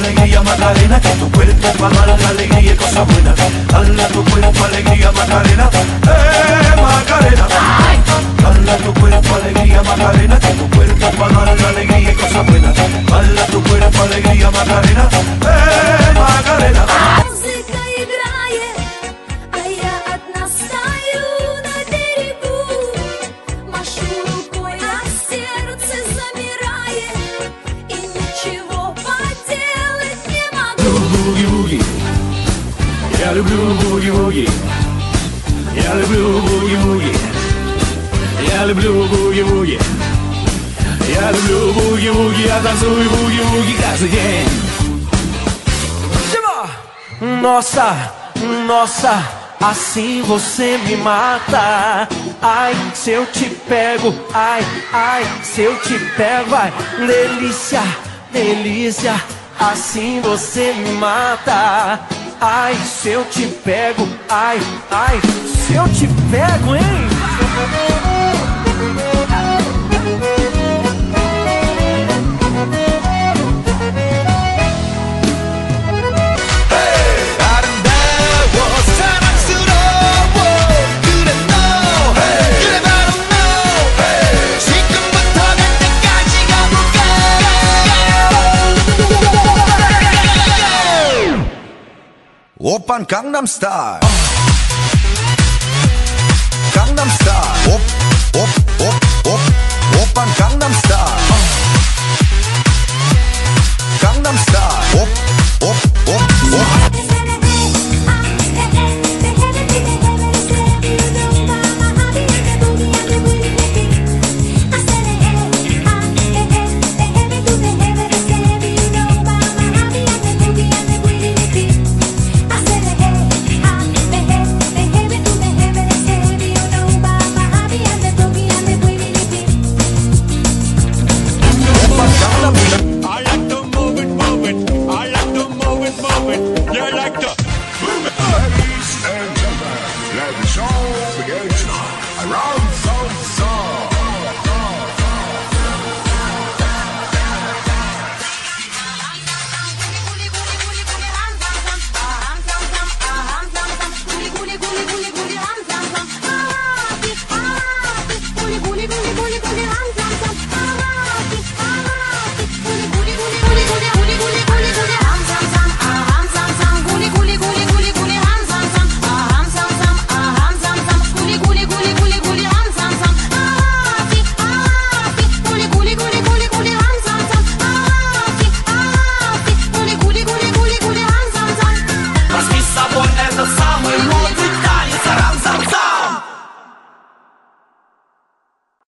alegría Macarena, que tu cuerpo para dar la alegría y cosas buenas. Dale a tu cuerpo alegría Macarena, Macarena. Dale a tu cuerpo alegría Macarena, que tu cuerpo para dar la alegría y cosas buenas. Dale a tu cuerpo alegría Macarena, Macarena. Музыка играет, а я одна стою на берегу. Машу рукой, а сердце замирает, и ничего поделать не могу. Буги-буги, я люблю буги-буги. Я люблю буги-буги. Я люблю буги-буги. Я люблю буги-буги. Я танцую буги-буги каждый день. Nossa, nossa, assim você me mata. Ai, se eu te pego, ai, ai, se eu te pego, ai, delícia, delícia, assim você me mata. Ai, se eu te pego, ai, ai, se eu te pego, hein? Oppan Gangnam Style. Gangnam Style. Op, op, op, op. Oppan Gangnam Style. Gangnam Style. Op, op, op, op. Let the show begin. Around South